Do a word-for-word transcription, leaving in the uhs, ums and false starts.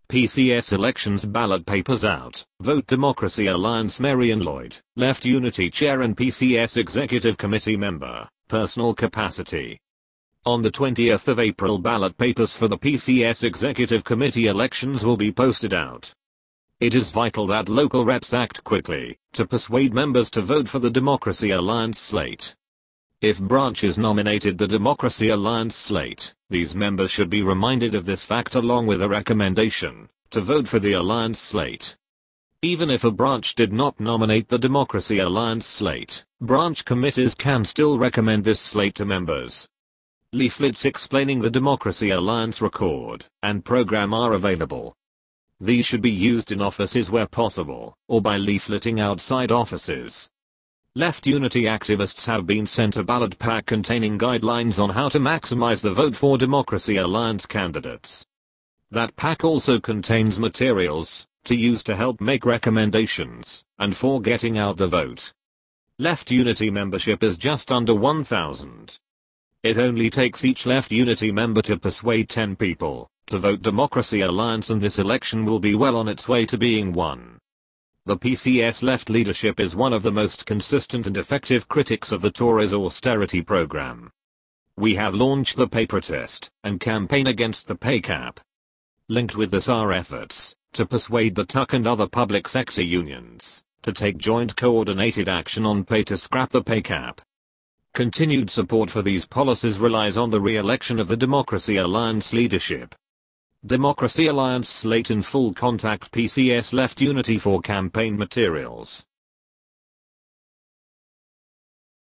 P C S elections ballot papers out. Vote Democracy Alliance. Marian Lloyd, Left Unity Chair and P C S Executive Committee Member, personal capacity. On the twentieth of April, ballot papers for the P C S Executive Committee elections will be posted out. It is vital that local reps act quickly to persuade members to vote for the Democracy Alliance slate. If branches nominated the Democracy Alliance slate, these members should be reminded of this fact along with a recommendation to vote for the Alliance slate. Even if a branch did not nominate the Democracy Alliance slate, branch committees can still recommend this slate to members. Leaflets explaining the Democracy Alliance record and program are available. These should be used in offices where possible, or by leafleting outside offices. Left Unity activists have been sent a ballot pack containing guidelines on how to maximize the vote for Democracy Alliance candidates. That pack also contains materials to use to help make recommendations and for getting out the vote. Left Unity membership is just under one thousand. It only takes each Left Unity member to persuade ten people to vote Democracy Alliance, and this election will be well on its way to being won. The P C S left leadership is one of the most consistent and effective critics of the Tories' austerity program. We have launched the pay protest and campaign against the pay cap. Linked with this are efforts to persuade the T U C and other public sector unions to take joint coordinated action on pay to scrap the pay cap. Continued support for these policies relies on the re-election of the Democracy Alliance leadership. Democracy Alliance slate in full. Contact P C S Left Unity for campaign materials.